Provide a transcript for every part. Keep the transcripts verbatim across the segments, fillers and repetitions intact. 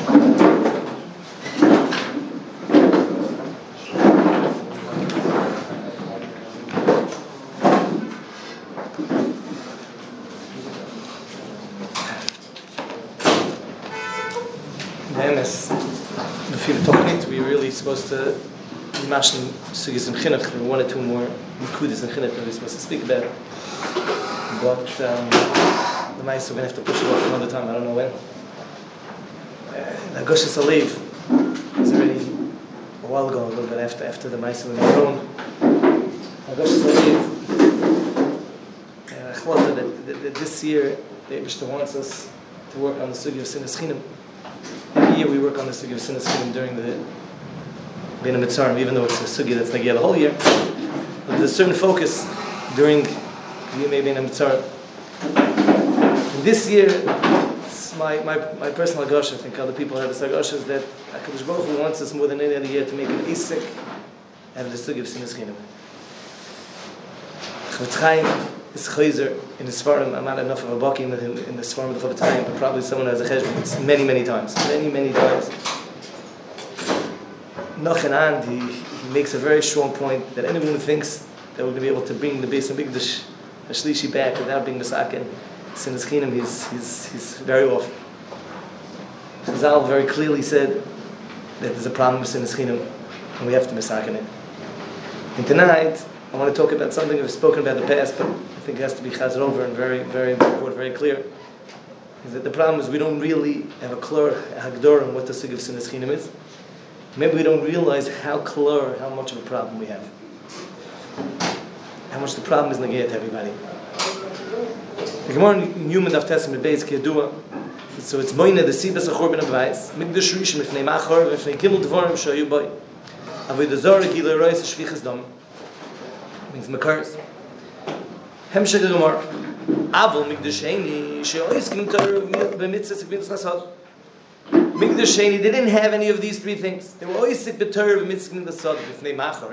We're really supposed to imagine sugis and chinuch. There were one or two more nikudas and chinuch that we're supposed to speak about. But um, the mice we're going to have to push it off another time. I don't know when. Uh, Agushas Alev is already a while ago, a little bit after after the mice were grown. Agushas Alev. I thought that, that, that this year the Eibishter wants us to work on the sugi of sinas chinam. Every year we work on the sugi of sinas chinam during the Bein HaMitzarim, even though it's a sugi that's like yeah, the whole year. But there's a certain focus during Yemei Bein HaMitzarim. And this year, it's my, my, my personal agosh, I think other people have this agosh, is that HaKadosh Baruch Hu wants us more than any other year to make an isik out of the sugi of sinas chinam. Chofetz Chaim is chayzer in the Sfarim. I'm not enough of a baki in the, in the Sfarim of the Chofetz Chaim, but probably someone has a cheshbon. It's many, many times. Many, many times. Nachan, he, he makes a very strong point that anyone who thinks that we're going to be able to bring the Beis HaMikdash Hashlishi back without being Misaken, Sinas Chinam, he's, he's, he's very off. Chazal very clearly said that there's a problem with Sinas Chinam and we have to Misaken it. And tonight, I want to talk about something we've spoken about in the past, but I think it has to be chazed over and very, very important, very clear. Is that the problem is we don't really have a klur, a hagdor on what the sugi of sinas chinam is. Maybe we don't realize how klur, how much of a problem we have. How much the problem is negate to everybody. The Gemara in Yuma Daf Testament Beis Kiyadua. So it's moine the sibas achorben avais. Mikdash rishon mifnei machor mifnei gimel dvarim shayu boy. Avodah zarah gilui rois shvichas dam. Means makars. Hemshech Gemara. Avol mikdash heini sheois kimtar b'mitzvah sekvinus chasad. Mikdash heini, they didn't have any of these three things. They were always sick b'torah b'mitzvah chasad b'fnei machor.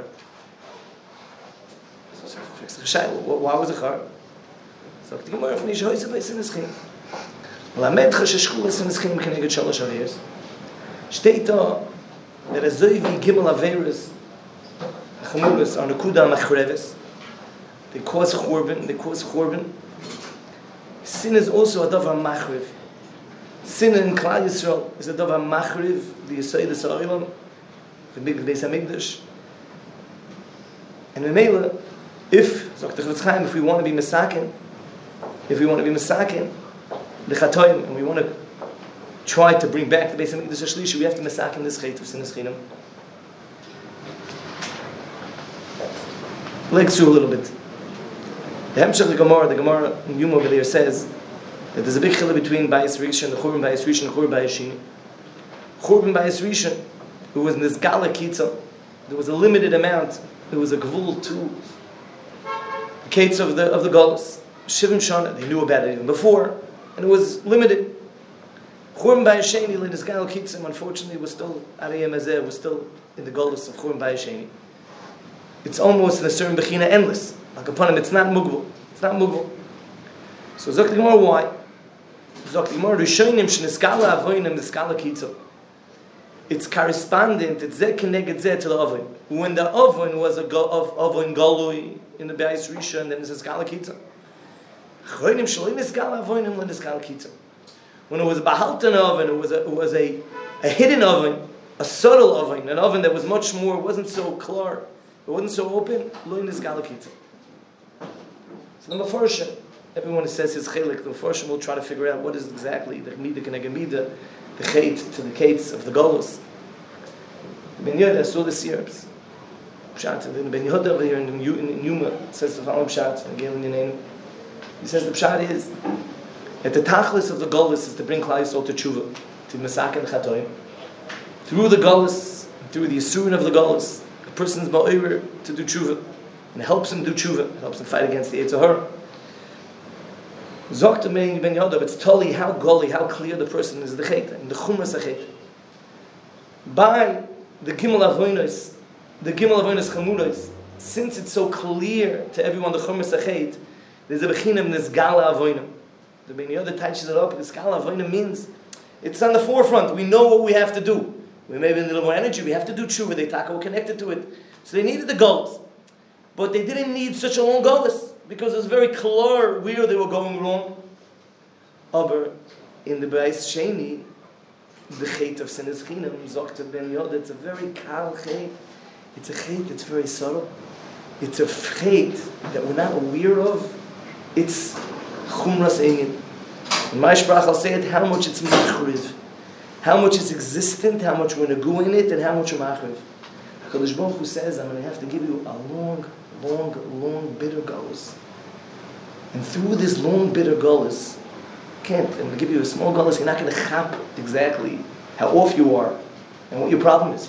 Why was it hard? So the Gemara from Yishoy said by sinas chinam. Lamed chasheshkula sinas chinam keneged shalosh averos. Steht da that a zoivi gimel averos chamuras are nekuda machreves. They cause churban. They cause churban. Sin is also a davar machriv. Sin in Klal Yisrael is a davar machriv. The Yisod is Ha'olam, the Beis HaMikdash, and the Meila. If, so if we want to be Mesaken, if we want to be Mesaken, the Chatoim, and we want to try to bring back the Beis HaMikdash Hashlishi, we have to Mesaken this Chet of Sinas Chinam. Let's do a little bit. The Hemshech the Gemara, the Gemara in Yuma over there says that there's a big chillah between Bayis Rishon, the Churban Bayis Rishon, and Churban Bayis Shini. Churban Bayis Rishon, who was in this Gala Kitza, there was a limited amount, there was a gvul to the Kates of the of the Golos. Shivim Shana, they knew about it even before, and it was limited. Churban Bayis Sheni, in this Gala Kitza, unfortunately, was still, Ariyah Mazeh, was still in the Golos of Churban Bayis Sheni. It's almost in a certain bechina endless. Like upon him, it's not mugbul. It's not mugbul. So Zok the Gemara, why? Zok the Gemara, Rishonim sheniskala avoinim niskala kitzel. It's correspondent. It's zeh keneged zeh to the oven. When the oven was a go of oven galui in the Bayis Rishon, then it's a skala kitzel. Choinim shalim niskala avoinim leniskala kitzel. When it was a bahaltan oven, it was a it was a, a hidden oven, a subtle oven, an oven that was much more, wasn't so clear, it wasn't so open. Lo niskala kitzel. So the Mefarshim, everyone who says his chelik, the Mefarshim will try to figure out what is exactly the Mida Keneged Mida, the Chet to the Kates of the Golos. Ben Yehuda saw the Serbs. Pshat, and Ben Yehuda over here in, in Yuma says the following Pshat, again in your name. He says the Pshat is that the Tachlis of the Golos is to bring Klal Yisrael to Tshuva, to Mesaken Chatoim. Through the Golos, through the Yisurin of the Golos, a person's Ma'ir to do Tshuva. And it helps him do tshuva. It helps him fight against the Yetzer Hara. Zok to Ben Yehuda, it's totally how goli, how clear the person is the chet, and the chumras chet. By the gimel avonos, the gimel avonos chamuros, since it's so clear to everyone the chumras chet, there's a bechinam nesgala avonim. The Ben Yehuda touches it up. The skala avonim means It's on the forefront. We know what we have to do. We may have a little more energy. We have to do tshuva. They talk, we're connected to it. So they needed the goals. But they didn't need such a long goals because it was very clear where they were going wrong. Aber in the Beis Sheni, the chet of Sinas Chinam, Zokta Ben Yod, it's a very kal chet. It's a chet that's very subtle. It's a chet that we're not aware of. It's chumras inyan. In my sprach, I'll say it, how much it's machriv. How much is existent, how much we're going to go in it, and how much we're machriv. HaKadosh Baruch Hu says, I'm going to have to give you a long, long, long, bitter gullus. And through this long, bitter gullus, can't, I'm going to give you a small gullus, you're not going to chap exactly how off you are and what your problem is.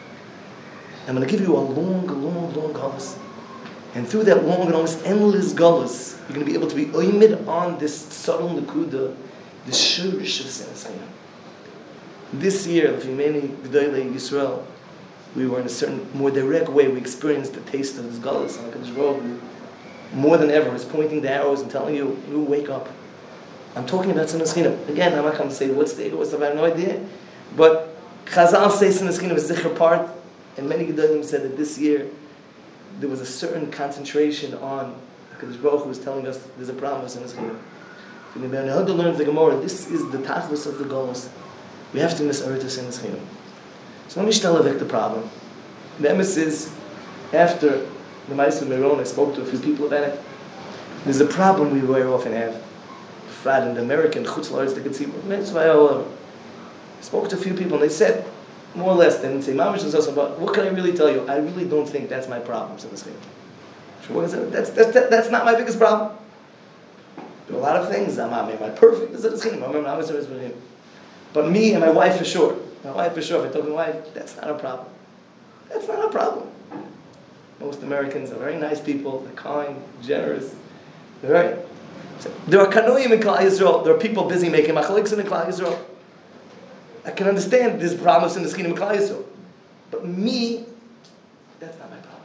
I'm going to give you a long, long, long gullus. And through that long and almost endless gullus, you're going to be able to be oimid on this subtle nakuda, this shurish of Sinas Chinam. This year, if many G'dolei Yisrael, we were in a certain, more direct way, we experienced the taste of this gullus. And HaKadosh Baruch Hu, more than ever, is pointing the arrows and telling you, you wake up. I'm talking about Sinas Chinam. Again, I'm not going to say what's the what's the, I have no idea. But Chazal says Sinas Chinam is Zichar part, and many G'dolim said that this year, there was a certain concentration on HaKadosh Baruch Hu was telling us there's a problem with Sinas Chinam. If you're going to learn the Gemara, this is the tachlis of the gullus. We have to miss Eretz Sinas Chinam. So let me tell you the problem. The emes is, after the Ma'aseh Meron, I spoke to a few people about it. There's a problem we very often have. Frat in the American Chutz La'aretz the Ketzibur. I spoke to a few people and they said, more or less, they didn't say, Mamish and but what can I really tell you? I really don't think that's my problem, Sinas Chinam. That's, that's, that's not my biggest problem. There are a lot of things. I'm not my perfect Sinas Chinam. I remember I was with him. But me and my wife for sure. My wife for sure, if I told my wife, that's not a problem. That's not a problem. Most Americans are very nice people. They're kind, generous. They're very... So, there are kanoim in Klal Yisrael. There are people busy making machaliks in Klal Yisrael. I can understand this problem in the skin of Klal Yisrael. But me, that's not my problem.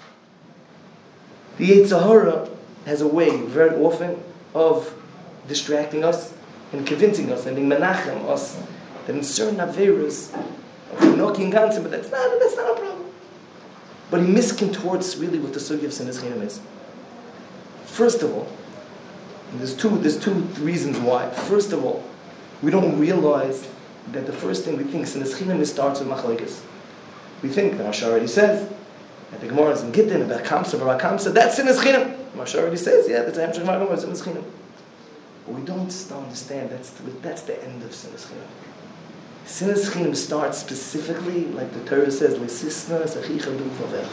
The Yetzer Hara has a way, very often, of distracting us and convincing us and being menachem us that in certain averas, we're knocking ganzen, but that's not, that's not a problem. But he miscontorts really what the sugya of Sinas Chinam is. First of all, and there's two, there's two reasons why. First of all, we don't realize that the first thing we think Sinas Chinam starts with machlekes. We think, the Mashar already says, that the Gemara is in Gittin, about Kamsa, about Kamsa, that's Sinas Chinam. The Mashar already says, yeah, that's Hamshach Gemara, it's Sinas Chinam. But we don't still understand that's the, that's the end of Sinas Chinam. Sinas Chinam starts specifically, like the Torah says, L'sisna sachicha b'uvavecha.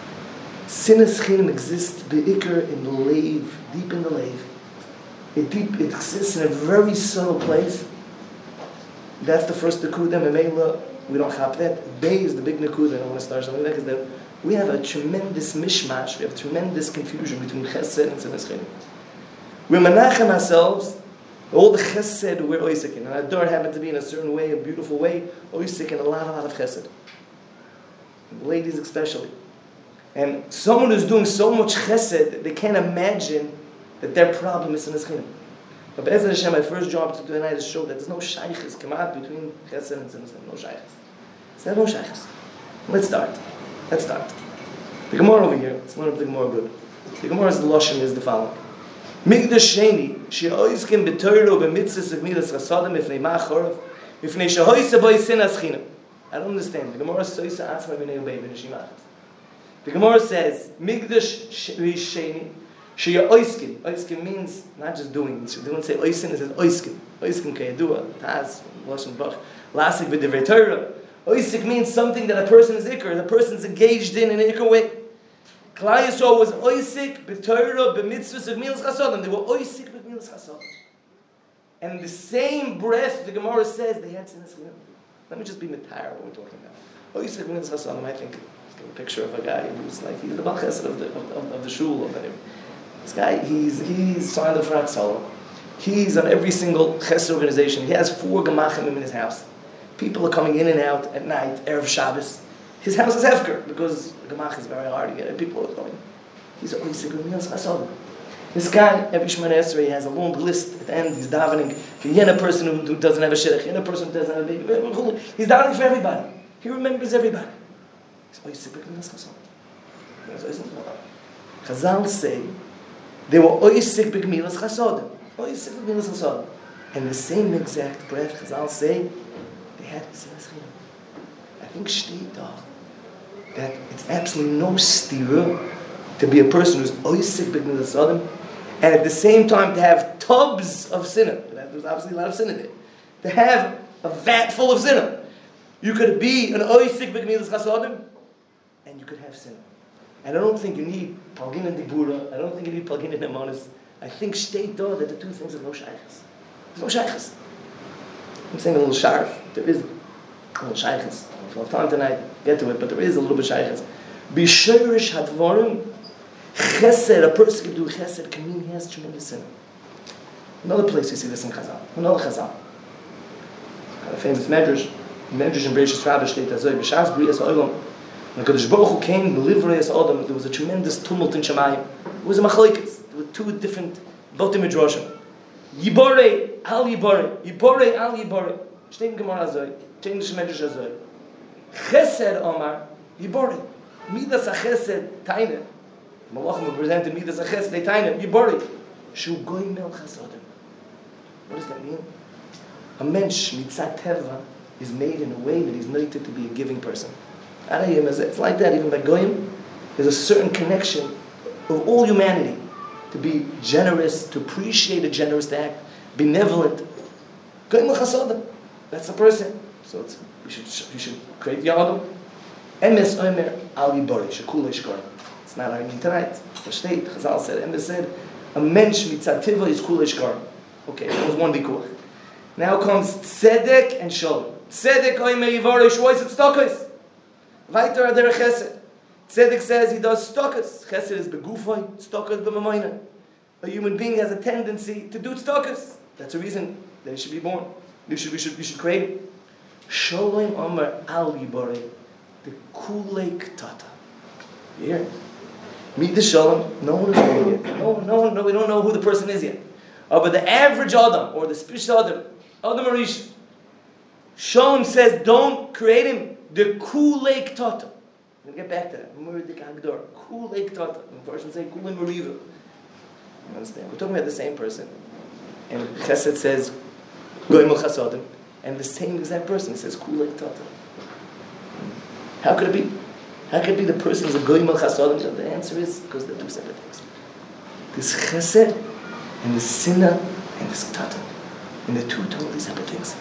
Sinas Chinam exists be'ikr in the leiv, deep in the leiv. It deep, it exists in a very subtle place. That's the first nekuda. Memela, we don't have that. Bay is the big nekuda. And I want to start something like that. Is that we have a tremendous mishmash. We have tremendous confusion between chesed and Sinas Chinam. We're menachem ourselves. All the chesed we're oisik in. And our door happened to be in a certain way, a beautiful way, oisik in a lot, a lot of chesed. Ladies especially. And someone who's doing so much chesed, they can't imagine that their problem is Sinas Chinam. But Be'ezrat Hashem, my first job to do tonight is show that there's no shaykhis come out between chesed and Sinas Chinam. No shaykhis. There's no shaykhis. Let's start. Let's start. The Gemara over here, let's learn up the Gemara good. The Gemara's Lashon is the following. Migdash Sheni, she'oiskim b'toiro b'mitzvahs of milas chasadim ifnei ma'achorov, ifnei she'hoyse b'y Sinas Chinam. I don't understand. The Gemara says, atzma b'nei ubei b'neshimachas. The Gemara says, Migdash Sheni, she'oiskim. Oiskim means not just doing. They don't say oisin, it says oiskim. Oiskim kayadua, taz, lashon bach, lasik b'divrei Torah. Oisik means something that a person is ikr, the person's engaged in in an ikr way. Klal Yisrael was oisik b'Torah b'mitzvahs of milas chasadim. They were oisik b'milas chasadim. And in the same breath, the Gemara says they had Sinas Chinam. Let me just be mitar what we're talking about. Oisik b'milas chasadim. I think it's a picture of a guy who's like he's the Baal Chesed of the of, of, of the shul of the, this guy. He's he's signed up for Hatzalah. He's on every single chesed organization. He has four gemachim in his house. People are coming in and out at night, Erev Shabbos. His house is hefker because the gemach is very hard to get. People are going. He's always sick with milas chasadim. This guy, every Shemana Esrei, has a long list at the end. He's davening for yena person who, who doesn't have a shidduch, yena person who doesn't have a baby. He's davening for everybody. He remembers everybody. Chazal say they were oisik b'gemilas chasodim. Oisik b'gemilas chasodim. And the same exact breath, Chazal say, they had sinas chinam. I think shtei da that it's absolutely no stira to be a person who's oisik b'gemilas chasodim, and at the same time to have tubs of sinner. There's obviously a lot of sinner there. To have a vat full of sinner. You could be an oisik b'gemilas chasodim, and you could have sinner. And I don't think you need Palgin and Dibura. I don't think you need Palgin and Emonis. I think state though that the two things are no shaykhs. There's no shaykhs. I'm saying a little sharp. There is a little shaykhs. If I have time tonight, get to it, but there is a little bit shaykhs. B'shirish hadvarim chesed, a person can do chesed, can mean he has tremendous sin. Another place we see this in Chazal. Another Chazal. A famous medrash. Medrash in Bereshis Rabbah state as B'shas B'riyas Ha'olam. When Kadosh Baruch Hu came to deliver us Adam, there was a tremendous tumult in Shemayim. It was a machlokes. There were two different Botei Midrashim. Yiborei al Yiborei. Yiborei al Yiborei. Steht in Gemara Azoi. Steht in Shemedrash Azoi. Chesed Omar Yiborei. Midas HaChesed Taine. Malachim will present Midas HaChesed Taine. Yiborei. Shu goy mel chasodim. What does that mean? A mensch mitzat teva is made in a way that he's noted to be a giving person. It's like that, even by Goyim. There's a certain connection of all humanity to be generous, to appreciate a generous act, benevolent. Goyim l'chasodim. That's the person. So it's, we should we should create Yadam. Emes omer al yibori shekula yishkor. It's not our mean tonight. The state Chazal said. Emes said a mensch mitzativa is kula yishkor. Okay, that was one vikuach. Now comes tzedek and shalom. Tzedek omer yivori shvois et stokos. Weiter ader chesed. Tzedek says he does stokas. Chesed is begufay, stokas b'mamayna. A human being has a tendency to do stokas. That's a reason that he should be born. We should, we should, we should create him. Shalom Omer al Yibore, the kulek tata. You hear? Meet the shalom. No one is born yet. No, no one. No, we don't know who the person is yet. Oh, but the average Adam or the special Adam, Adam Arish, Shalom says, don't create him. The kulek tata. I'm going to get back to that. Murdik Agdor. Kulek tata. The version say kulek mariva. You understand? We're talking about the same person. And Chesed says, goyim chasodim. And the same exact person says kulek tata. How could it be? How could it be the person is a goyim chasodim? The answer is because they're two separate things. This Chesed and the sinna and this tata. And they're two totally separate things.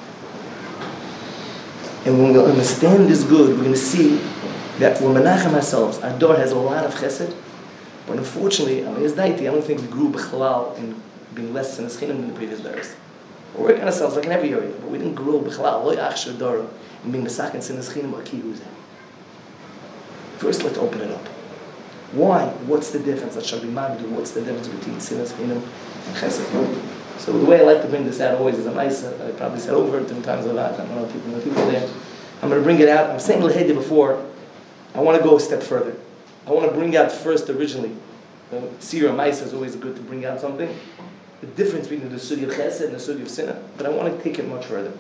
And when we understand this good, we're going to see that we're menachem ourselves. Our door has a lot of chesed, but unfortunately, I mean, it's daiti. I don't think we grew b'chalal in being less than chinim than the previous days. We're working on ourselves like in every area, but we didn't grow b'chalal loy achshir dora in being mesak and sinas chinim or kiyuzeh. First, let's open it up. Why? What's the difference? That shall be magdu. What's the difference between sinas chinim and chesed? So the way I like to bring this out always is a nice, I probably said over it different times a lot. I don't know if people know people there. I'm going to bring it out. I'm saying L'hedi before. I want to go a step further. I want to bring out first originally. Sira Maisa is always good to bring out something. The difference between the Sudi of Chesed and the Sudi of Sinna. But I want to take it much further.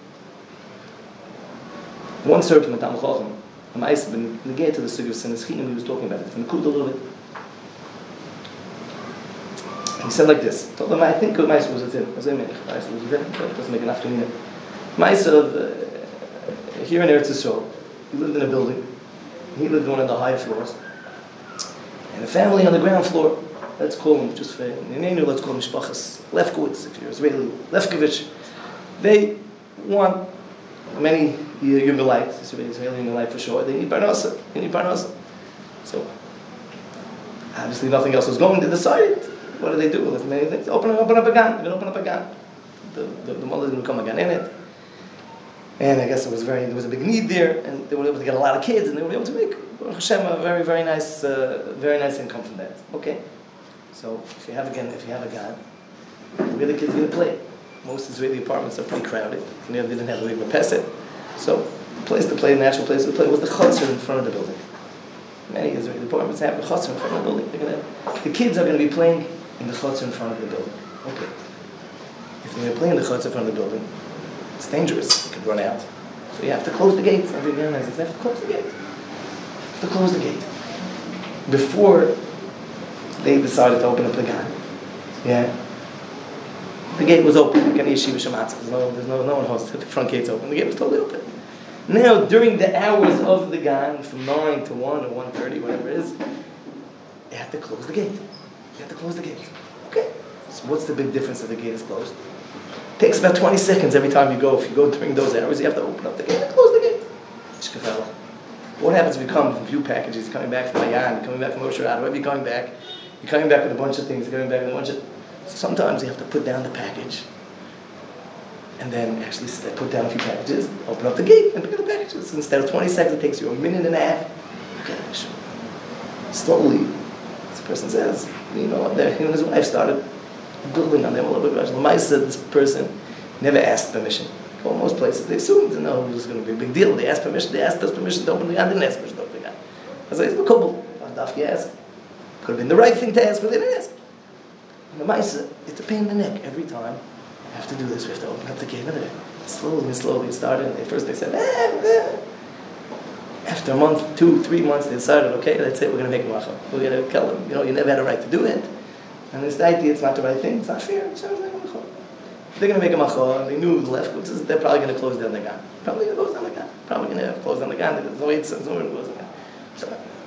One servant from the Talmud Chacham, a Maisa, been negated to the Sudi of Sinna, he was talking about it from the Kud a little bit. He said like this. Told him, I think Maisa was with him. Maisa was with him, but it doesn't make enough to mean it. Maisa, uh, here in Eretz Yisrael, he lived in a building. He lived on one of the high floors. And a family on the ground floor, let's call them, just for Nenenu, let's call them Mishpachas Lefkowitz, if you're Israeli, Lefkovich. They want many younger lives, Israeli younger life for sure. They need Parnasa. They need Parnasa. So, obviously nothing else was going. They decided, what do they do? Let's many things. Open, open up a gun. They're going to open up a gun. The, the, the mother's going to become a gun in it. And I guess it was very, there was a big need there, and they were able to get a lot of kids, and they were able to make, Baruch Hashem, a very, very nice, uh, very nice income from that. Okay, so if you have again, if you have a gun, where the kids are going to play? Most Israeli apartments are pretty crowded. And they didn't have a way to pass it. So the place to play, the natural place to play, was the chutzner in front of the building. Many Israeli apartments have a chutzner in front of the building. They're gonna, the kids are going to be playing in the chutzner in front of the building. Okay. If you're going to play in the chutzner in front of the building, it's dangerous. You could run out. So you have to close the gate. Every man has to close the gate. You have to close the gate. Before they decided to open up the gun, yeah, the gate was open. Like any yeshiva shematz. There's no, there's no, no one holds the front gate's open. The gate was totally open. Now, during the hours of the gan, from nine to one or one thirty, whatever it is, you have to close the gate. You have to close the gate. Okay. So what's the big difference if the gate is closed? It takes about twenty seconds every time you go. If you go during those hours, you have to open up the gate and close the gate. Shkafella. What happens if you come from a few packages, coming back from Mayan, you're coming back from Osherad, wherever you're coming back, you're coming back with a bunch of things, you're coming back with a bunch of... So sometimes you have to put down the package, and then actually put down a few packages, open up the gate, and pick up the packages. So instead of twenty seconds, it takes you a minute and a half. Okay, sure. Slowly, this person says, you know, there, he and his wife started building on them a little bit. Lamai said this person never asked permission. Well, most places, they assumed, you know, it was going to be a big deal. They asked permission, they asked us permission to open the gun, didn't ask permission to open the gun. I said, it's a couple. Dafki asked. Could have been the right thing to ask, but they didn't ask. And the Maisa, it's a pain in the neck every time. We have to do this, we have to open up the gate. Slowly and slowly it started. And first they said, eh, eh. After a month, two, three months, they decided, okay, that's it, we're going to make macha. We're going to tell them, you know, you never had a right to do it. And it's the idea, it's not the right thing, it's not fair. It's not like macha. If they're going to make a macha, and they knew the left, they're probably going to close down the gun. Probably going to close down the gun. Probably going to close down the gun. There's no way it's no way to close the gun. So,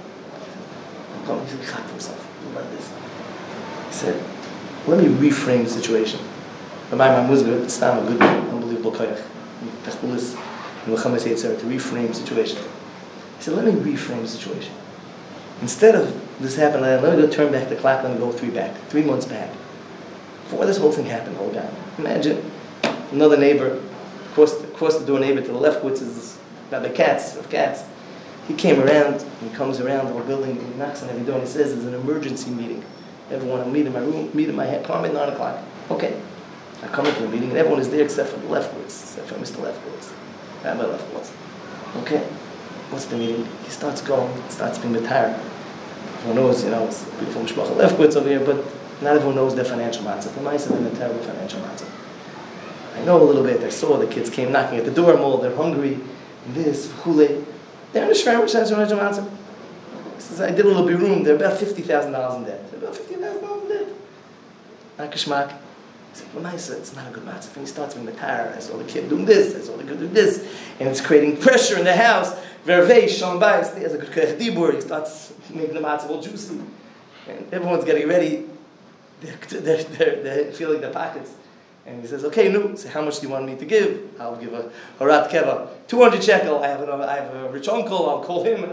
he said, he caught himself about this. He said, let me reframe the situation. Rabbi Maimon was good, Stam, a good, unbelievable koyach. Techbulis, and L'chamas Yetzer, to reframe the situation. He said, let me reframe the situation. Instead of this happening, let me go turn back the clock, let me go three back, three months back. Before this whole thing happened, oh God. Imagine another neighbor, across the, across the door neighbor to the left, which is Rabbi Katz, of Katz. He came around, he comes around the whole building, he knocks on every door, and he says, there's an emergency meeting. Everyone will meet in my room, meet in my apartment at nine o'clock. Okay. I come into the meeting, and everyone is there except for the Lefkowitz, except for Mister Lefkowitz, Rabbi Lefkowitz. Okay. What's the meeting? He starts going, starts being retired. Everyone knows, you know, it's beautiful Mishpacha Lefkowitz over here, but not everyone knows their financial matzah. The mice have been a terrible financial matzah. I know a little bit. I saw the kids came knocking at the door, more, they're hungry, and this, hule. They're in a shver, financial matzah. He says, I did a little bit room, they're about fifty thousand dollars in debt. They're about fifty thousand dollars in debt. Nakashmak. He said, well, nice, it's not a good matzah. And he starts with the tar. I saw the kid doing this, I saw the kid doing this, and it's creating pressure in the house. Vervei, Shalom Bayis, he has a good kerech dibur. He starts making the matzah all juicy. And everyone's getting ready. They're, they're, they're, they're feeling their pockets. And he says, okay, no. So how much do you want me to give? I'll give a harat keva. two hundred shekel. I have, an, I have a rich uncle. I'll call him.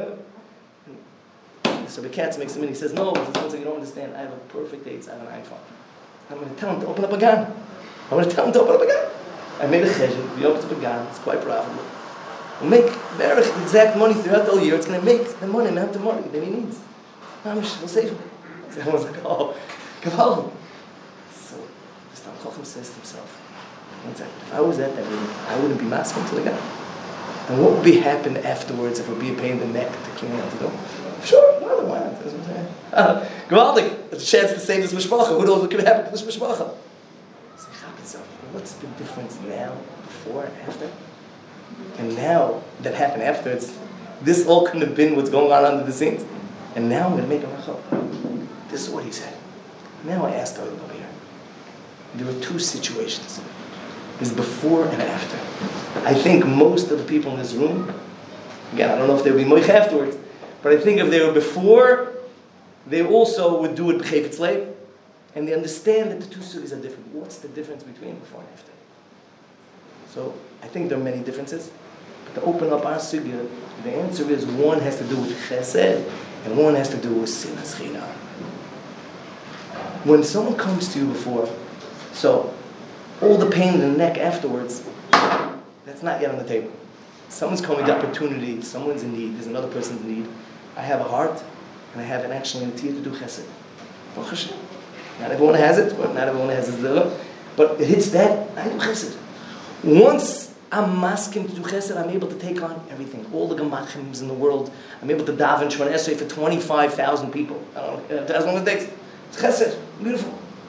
And so the cat makes him in. He says, no. He says, you don't understand. I have a perfect date. I have an iPhone. I'm going to tell him to open up a gun. I'm going to tell him to open up a gun. I made a cheshire. We opened up a gun. It's quite profitable. We'll make the exact money throughout the whole year. It's going to make the money, amount of money that he needs. We'll save him. So everyone's like, oh, Gavaldim. So the Stam Chacham says to himself, one second, if I was at that meeting, I wouldn't be masking to the gun. And what would be happen afterwards if it would be a pain in the neck to clean out the door? Sure, no, why not? That's what I'm saying. Uh, Gavaldik, there's a chance to save this mishpacha. Who knows what could happen to this mishpacha? So he thought himself, what's the difference now, before, and after? And now that happened afterwards, this all couldn't have been what's going on under the scenes. And now I'm going to make a rachel. This is what he said. Now I asked her over here. There were two situations. There's before and after. I think most of the people in this room, again, I don't know if they'll be moich afterwards, but I think if they were before, they also would do it b'chayfetz leiv, and they understand that the two sugis are different. What's the difference between before and after? So I think there are many differences. But to open up our sugya, the answer is one has to do with chesed, and one has to do with sinas chinam. When someone comes to you before, so all the pain in the neck afterwards, that's not yet on the table. Someone's coming to opportunity, someone's in need, there's another person's in need. I have a heart, and I have an actually an to do chesed. Baruch Hashem. Not everyone has it, but not everyone has it. But it hits that, I do chesed. Once I'm masking to do chesed, I'm able to take on everything. All the gemachims in the world. I'm able to daven Shemona Esrei for twenty-five thousand people. I don't know, as long as it takes. It's chesed. Beautiful.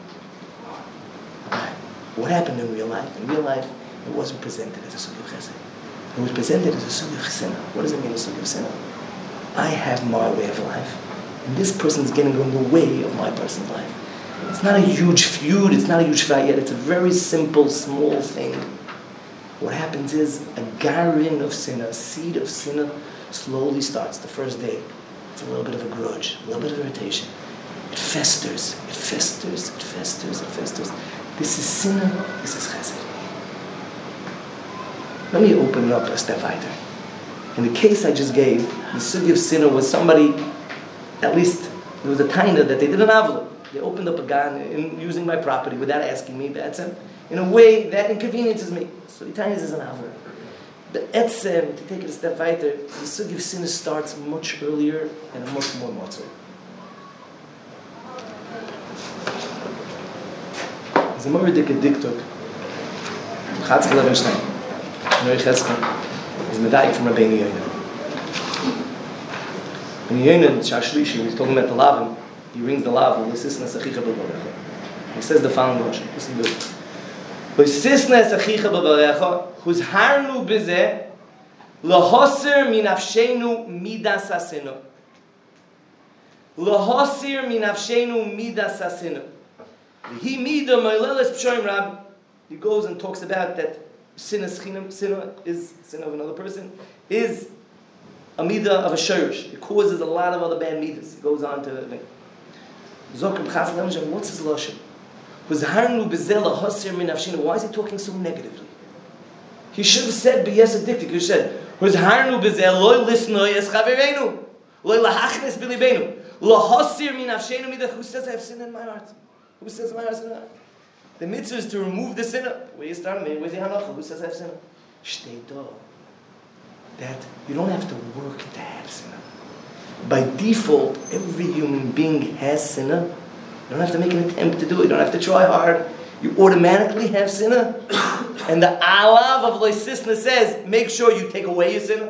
what happened in real life? In real life, it wasn't presented as a sugi of chesed. It was presented as a sugi of chesed. What does it mean, a sugi of chesed? I have my way of life, and this person's getting in the way of my person's life. It's not a huge feud, it's not a huge fight yet, it's a very simple, small thing. What happens is a garin of sinner, a seed of sinner slowly starts the first day. It's a little bit of a grudge, a little bit of irritation. It festers, it festers, it festers, it festers. This is sinner, this is chesed. Let me open it up a step further. In the case I just gave, the sugi of sinner was somebody, at least there was a taina that they did an avla. They opened up a gan in using my property without asking me. That's in a way that inconveniences me. So the taina is an avla. The etzem, to take it a step further, the sugi of sinner starts much earlier and much more motzor. There's a more dicke diktuk. Chatzkel Levenstein, Neu Chesken, is medayik from Rabbeinu Yoina. When Yoina, Shashlishi, he's talking about the lavim, he rings the lav, L'sisnes achicha b'barecha. He says the following version. Listen to it. L'sisnes achicha b'barecha, huzharnu b'zeh, l'hoser minafshenu midas asinu. L'hoser minafshenu midas asinu. He mida meileles pshoim rab. He goes and talks about that sinna schinam, sinna is sin of another person, is a midah of a shirish. It causes a lot of other bad midas. He goes on to Zokim Chas Lemjam. What's his lashon? Huzharnu bezela hasir min afshinu. Why is he talking so negatively? He should have said b'yes addicted. He should have said Huzharnu bezela loy lisnoy es chavereinu loy lahachnes bilibenu lahasir min afshinu midah. Who says I have sin in my heart? Who says my heart is in my heart? The mitzvah is to remove the sinner. Where you start, where's the hanacha? Who says I have sinner? Shtei do. That you don't have to work to have sinner. By default, every human being has sinner. You don't have to make an attempt to do it. You don't have to try hard. You automatically have sinner. And the alav of Leisisna says, make sure you take away your sinner.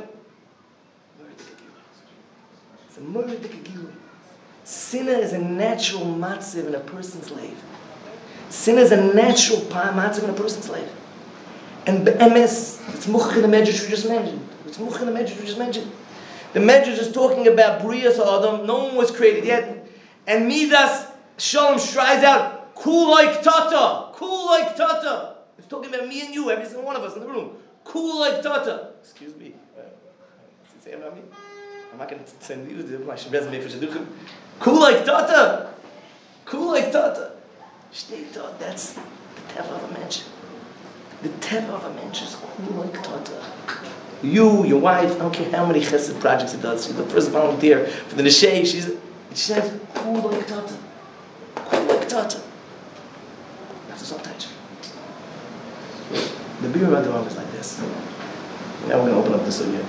It's a murder d'kegilui. Sinner is a natural matziv in a person's life. Sin is a natural matzav in a person's life. And be'emes, it's much in the medrash we just mentioned. It's much in the medrash we just mentioned. The medrash is talking about Brias Adam. No one was created yet. And Midas Shalom strides out, cool like Tata, cool like Tata. It's talking about me and you, every single one of us in the room. Cool like Tata. Excuse me. What's it say about me? I'm not going to send you my resume for Shidduchim. Cool like Tata. Cool like Tata. Shtei, that's the teva of a mensch. The teva of a mensch is cool like Tata. You, your wife, I don't care how many chesed projects it does. She's the first volunteer for the Neshei. She's, she says, cool like Tata. Cool like Tata. That's the subtitle. The beer around the arm is like this. Now we're going to open up the sugya.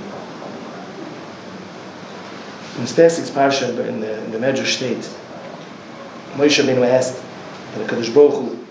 In the Spastik's Parsha, in the, in the Medrash state, Moshe Rabbeinu asked, and the Kadosh Baruch Hu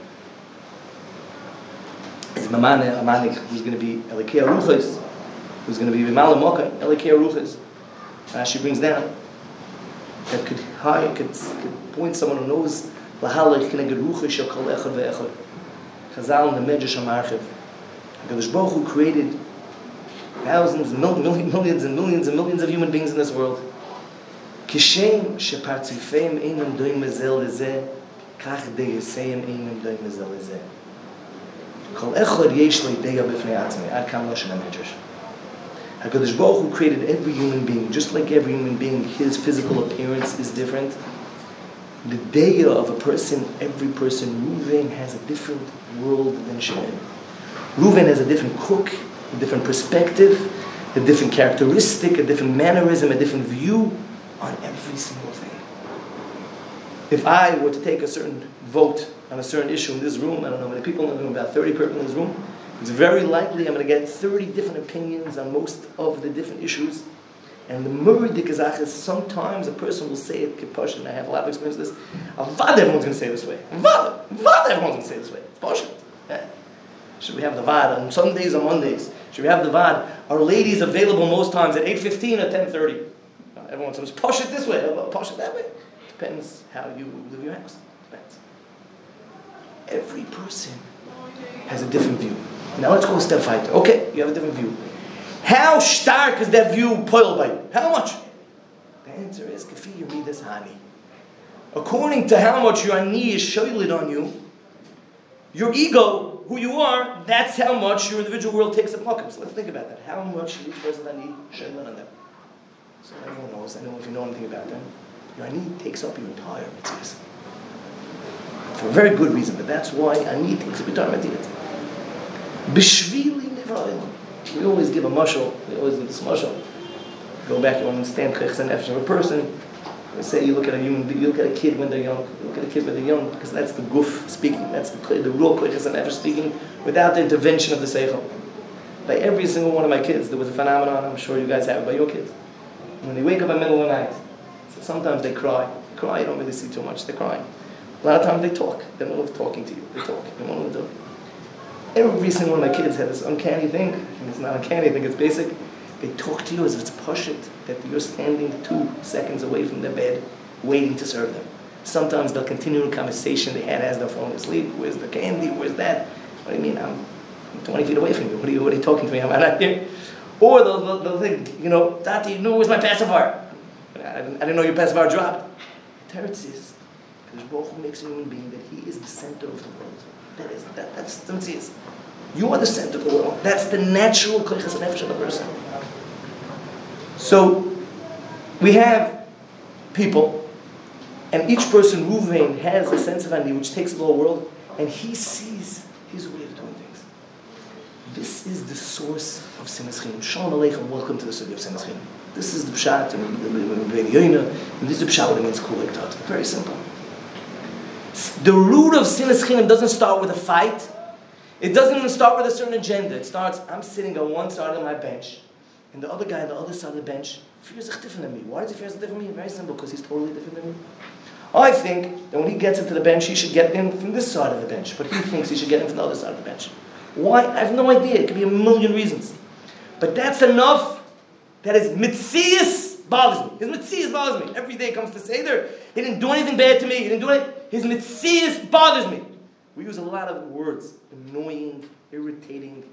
is Mamane Amanik, who's going to be Elikei Aruchos, who's going to be Vimal Mocha, Elikei Aruchos. Rashi brings down that could high could, could point someone who knows Lahalach Kineged Ruchos Shel Kol Echad Ve'echad. Chazal in the Medrash HaMarchiv. Kadosh Baruch Hu created thousands, millions, millions and millions and millions of human beings in this world. Kishem shepartzifeim einam doim mezel lezeh. Kach de'yeseyim einam doim mezel lezeh. Kol echad yesh lo ideya b'fnei atzmei. Ad kam lashon ha-medrash. HaKadosh Baruch Hu created every human being, just like every human being, his physical appearance is different. The deya of a person, every person, Reuven has a different world than Shimon. Reuven has a different cook, a different perspective, a different characteristic, a different mannerism, a different view on every single thing. If I were to take a certain vote on a certain issue in this room, I don't know how many people in the room, about thirty people in this room, it's very likely I'm going to get thirty different opinions on most of the different issues. And the murdik izach is sometimes a person will say it kipush, and I have a lot of experience with this. Avad, everyone's going to say it this way. Avad, Avad, everyone's going to say it this way. It's bullshit. Yeah. Should we have the vad on Sundays or Mondays? Should we have the vad? Are ladies available most times at eight fifteen or ten thirty? Everyone says, push it this way, push it that way. Depends how you live your house. Depends. Every person has a different view. Now let's go a step further. Okay, you have a different view. How stark is that view poiled by you? How much? The answer is kafi yamidas hani. According to how much your ani is shoyled on you, your ego, who you are, that's how much your individual world takes up makom. So let's think about that. How much should each person ani shoyled on them? So everyone knows, I don't know if you know anything about them. Your ani takes up your entire mitzvahs. For a very good reason, but that's why ani takes up your entire mitzvahs. Bishvili nevrayim. We always give a mashal. We always give this mashal. Go back, you understand chaychas and nefesh of a person. We say you look at a human, you look at a kid when they're young. You look at a kid when they're young because that's the guf speaking. That's the, the real chaychas and nefesh speaking without the intervention of the seichel. By every single one of my kids, there was a phenomenon. I'm sure you guys have it by your kids. When they wake up in the middle of the night, so sometimes they cry. They cry. You don't really see too much. They're crying. A lot of times they talk. They're not talking to you. They talk. They want to do. Every single one of my kids had this uncanny thing, and it's not uncanny, I think it's basic. They talk to you as if it's pashut, that you're standing two seconds away from their bed, waiting to serve them. Sometimes they'll continue the conversation they had as they're falling asleep. Where's the candy? Where's that? What do you mean? I'm, I'm twenty feet away from you. What are you, what are you talking to me? I'm not here. Or they'll, they'll, they'll think, you know, Tati, you know, where's my pacifier? I didn't, I didn't know your pacifier dropped. The Teretz is, because Baruch Hu makes a human being that he is the center of the world. That is, that, that's the mitzvah. You are the center of the world. That's the natural koiches nefesh of the person. So, we have people, and each person, Ruvain, has a sense of ani which takes the whole world, and he sees his way of doing things. This is the source of Sinas Chinam. Shalom Aleichem, welcome to the study of Sinas Chinam. This is the pshat, and this is the pshat what it means kulek tot. Very simple. The root of Sinas Chinam doesn't start with a fight. It doesn't even start with a certain agenda. It starts, I'm sitting on one side of my bench, and the other guy on the other side of the bench fears different than me. Why does he fear different than me? Very simple, because he's totally different than me. I think that when he gets into the bench, he should get in from this side of the bench, but he thinks he should get in from the other side of the bench. Why? I have no idea. It could be a million reasons. But that's enough that his mitzias bothers me. His mitzias bothers me. Every day comes to Seder. He didn't do anything bad to me. He didn't do it. His mitzias bothers me. We use a lot of words. Annoying, irritating,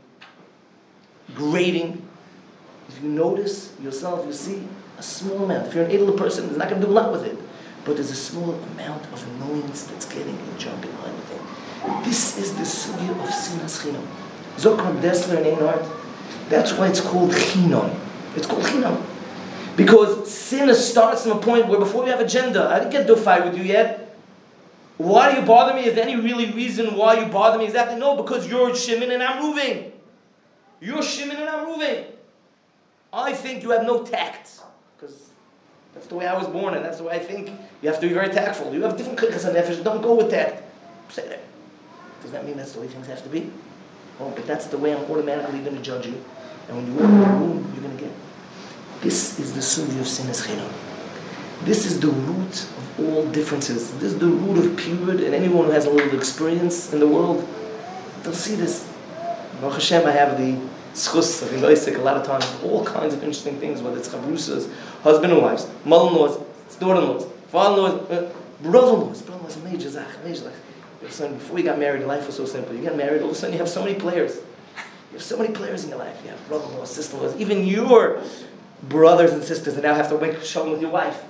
grating. If you notice yourself, you see a small amount. If you're an idle person, there's not going to do a lot with it. But there's a small amount of annoyance that's getting and jumping behind the thing. This is the sugya of Sinas Chinam. Zokram Dessler in Einhard. That's why it's called Chinam. It's called Chinam. Because sin starts from a point where before you have agenda, I didn't get into a fight with you yet. Why do you bother me? Is there any really reason why you bother me? Exactly. No, because you're Shimon and I'm moving. You're Shimon and I'm moving. I think you have no tact. Because that's the way I was born and that's the way I think. You have to be very tactful. You have different klikas and nefesh. Don't go with tact. Say that. Does that mean that's the way things have to be? Oh, but that's the way I'm automatically going to judge you. And when you walk in the room, you're going to get. This is the sugya of Sinas Chinam. This is the root of all differences. This is the root of period, and anyone who has a little experience in the world, they'll see this. Baruch Hashem, I have the schus of Iloisik a lot of times, all kinds of interesting things, whether it's chabrusas, husband and wives, mother-in-laws, daughter-in-laws, father-in-laws, uh, brother-in-laws, brother-in-laws, major zach, major zach. Before you got married, life was so simple. You get married, all of a sudden you have so many players. You have so many players in your life. You have brother-in-laws, sister-in-laws, even your brothers and sisters that now have to make shalom with your wife.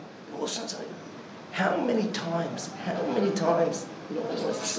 How many times, how many times, you know,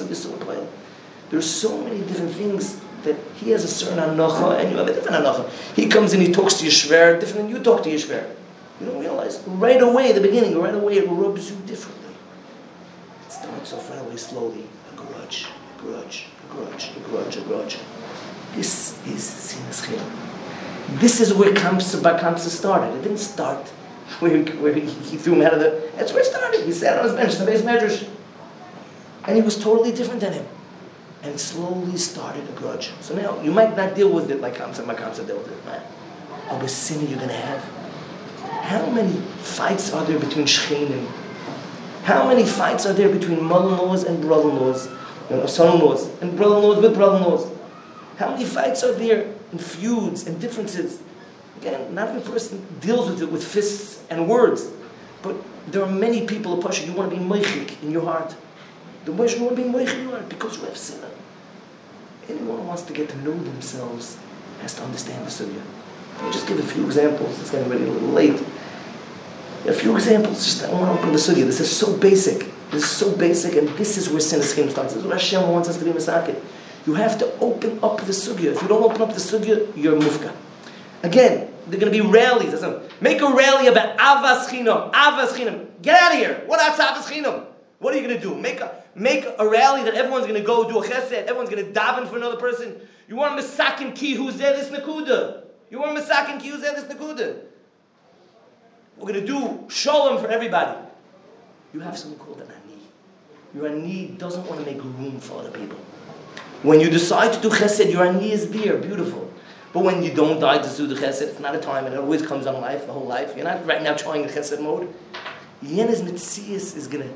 there's so many different things that he has a certain anacha and you have a different anacha. He comes in, he talks to your shver, different than you talk to your shver. You don't realize, right away at the beginning, right away it rubs you differently. It starts off right away slowly, a grudge, a grudge, a grudge, a grudge, a grudge. This is Sinas Chinam. This is where Kamsa Bar Kamsa started. It didn't start Where, he, where he, he threw him out of the... That's where it started. He sat on his bench in the base measures. And he was totally different than him. And slowly started a grudge. So now, you might not deal with it like Kamsa, my Kamsa dealt with it. Man, oh, the sin you're going to have. How many fights are there between Shchenim? How many fights are there between mother-in-laws and brother-in-laws? You know, son-in-laws and brother-in-laws with brother-in-laws? How many fights are there in feuds and differences? Again, not every person deals with it with fists and words, but there are many people, a pasha, you want to be meichik in your heart. The way you want to be meichik in your heart because you have sin. Anyone who wants to get to know themselves has to understand the sugya. I'll just give a few examples. It's getting ready a little late. A few examples. Just I want to open the sugya. This is so basic. This is so basic, and this is where sin scheme starts. This is what Hashem wants us to be misakid. You have to open up the sugya. If you don't open up the sugya, you're mufka. Again, there are going to be rallies. Make a rally about avas chinam. Avas chinam. Get out of here. What is avas chinam? What are you going to do? Make a make a rally that everyone's going to go do a chesed. Everyone's going to daven for another person. You want misakin ki who's there this nakuda. You want misakin ki who's there this nakuda. We're going to do shalom for everybody. You have something called an ani. Your ani doesn't want to make room for other people. When you decide to do chesed, your ani is there, beautiful. But when you don't die to do the chesed, it's not a time, and it always comes on life, the whole life. You're not right now trying the chesed mode. Yena's mitzias is going to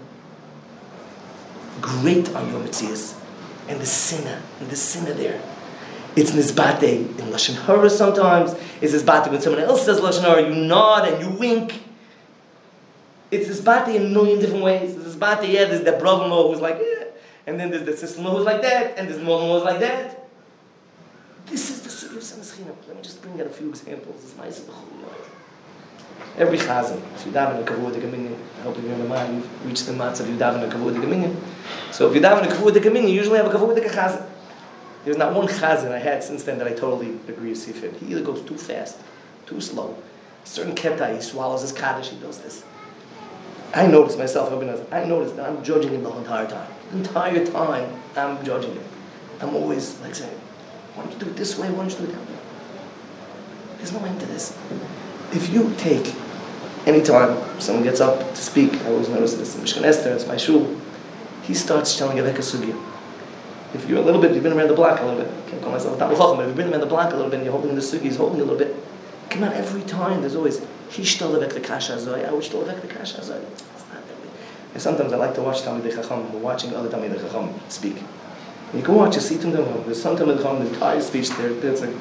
grate on your mitzias. And the sinner, and the sinner there. It's nizbate in Lashon Hara sometimes. It's nizbate when someone else says Lashon Hara, you nod and you wink. It's nizbate in a million different ways. It's nizbate, yeah, there's that brother-in-law who's like, yeah. And then there's the sister-in-law who's like that. And there's the mother-in-law who's like that. This is the Sugya of Sinas Chinam. Let me just bring out a few examples. It's nice of the whole life. Every chazan, so you daven a kavod de gaminyan. I hope you remember mine. You reach the matzah, you daven a kavod de gaminyan. So if you daven a kavod de gaminyan, you usually have a kavod de chazan. There's not one chazan I had since then that I totally agree with Sifid. He either goes too fast, too slow. A certain keta, he swallows his kaddish, he does this. I noticed myself, I noticed that I'm judging him the whole entire time. The entire time, I'm judging him. I'm always like saying, why don't you do it this way, why don't you do it that way? There's no end to this. If you take any time someone gets up to speak, I always notice this in Mishkan Esther, it's my shul, he starts telling a veka sugya. If you're a little bit, you've been around the block a little bit, I can't call myself a Talmid Chacham, but if you've been around the block a little bit and you're holding the sugya, he's holding a little bit, come on, every time, there's always, he shtal vek the kasha azoi, I would shtal vek the kasha azoi. It's not that way. And sometimes I like to watch Talmidei Chacham, we're watching other Talmidei Chacham speak. And you can watch, you see them, there's some Talmidei Chacham, the entire speech there, it's like,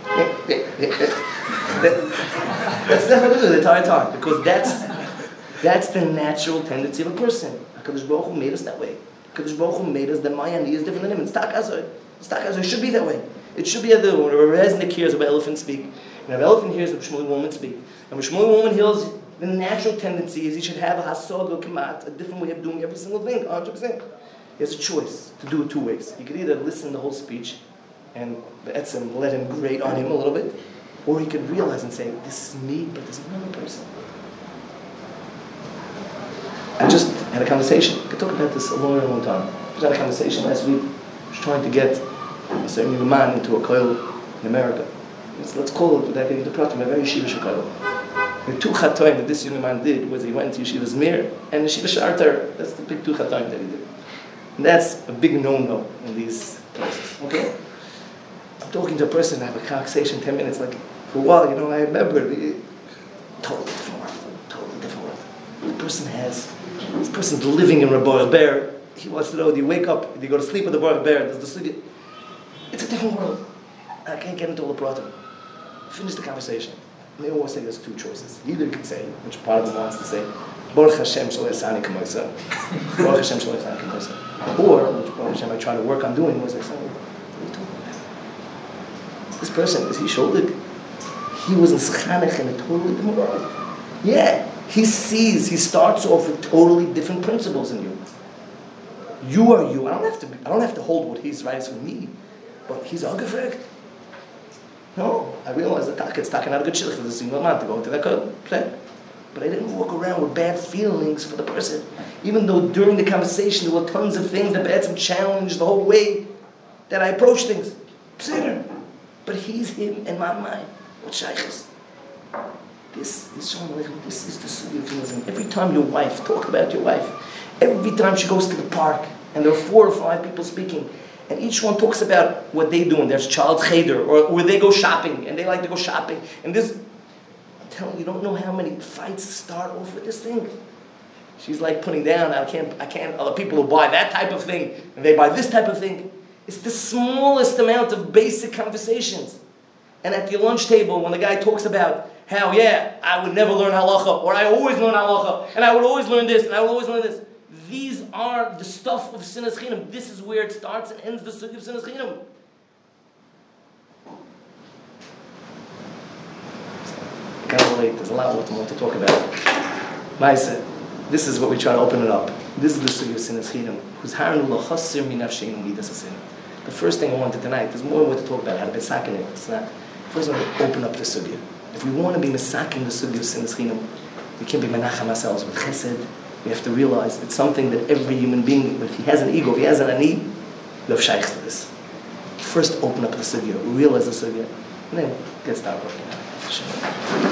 that's never good the entire time, because that's that's the natural tendency of a person. HaKadosh Baruch Hu made us that way. HaKadosh Baruch Hu made us that my ani is different than him. It's takazoi. It's takazoi. It should be that way. It should be that way. When a resnik hears what elephant speak, and an elephant hears what Shmuel woman speak, and when Shmuel woman hears, the natural tendency is he should have a hasod or kamat, a different way of doing every single thing, one hundred percent. He has a choice to do it two ways. He could either listen to the whole speech and be'etzem let him grate on him a little bit, or he could realize and say, this is me, but there's another person. I just had a conversation. I could talk about this a long, long time. I just had a conversation last week. I was trying to get a certain young man into a koil in America. Let's, let's call it, without getting into pratim, a very yeshiva koil. The two chatoim that this young man did was he went to Yeshiva Zmir and Yeshiva Sharter. That's the big two chatoim that he did. And that's a big no-no in these places. Okay? I'm talking to a person, I have a conversation, ten minutes, like, for a while, you know, I remember, the, totally different world, totally different world. The person has, this person's living in Rabbi Bear, he wants to know, do you wake up, do you go to sleep with the Rabbi Bear, does the sleep, it's a different world. I can't get into all the pratim. Finish the conversation. And they always say there's two choices. Either you can say, which part of them wants to say, Baruch Hashem shalei sani k'moisa. Baruch Hashem shalei sani k'moisa. Or, which Baruch Hashem I try to work on doing, was I say, what are you talking about? This person, is he shouldered? He was in Schanech in a totally different world. Yeah, he sees, he starts off with totally different principles in you. You are you. I don't have to, I don't have to hold what he's writes for me, but he's ungefragt. No, I realize that it's taking out a good shidduch for the single man to go into that plan. But I didn't walk around with bad feelings for the person. Even though during the conversation there were tons of things that B'etzem challenged the whole way that I approach things. Psitter. But he's him and my mind. What shaykhs? This is Shalom Aleichem. This is the Sugya of Judaism. Every time your wife, talk about your wife. Every time she goes to the park and there are four or five people speaking, and each one talks about what they do, and there's child's cheder, or where they go shopping, and they like to go shopping. And this, I'm telling you, you don't know how many fights start off with this thing. She's like putting down, I can't, I can't, other people who buy that type of thing, and they buy this type of thing. It's the smallest amount of basic conversations. And at the lunch table, when the guy talks about how, yeah, I would never learn halacha, or I always learn halacha, and I would always learn this, and I would always learn this. These are the stuff of Sinas Chinam. This is where it starts and ends the Sugya of Sinas Chinam. Can't relate. There's a lot more to talk about. Maisa, this is what we try to open it up. This is the sugya of sinas chinam. Who's harnu lachasir min nafsheinu midas hasin. The first thing I wanted tonight, there's more what to talk about, how to be sakin it. It's not. First, I want to open up the sugya. If we want to be masakin the sugya of sinas chinam, we can't be menachem ourselves with chesed. We have to realize it's something that every human being, if he has an ego, if he has an ani, you have shaykhs to this. First, open up the sugya, realize the sugya, and then get started working on it.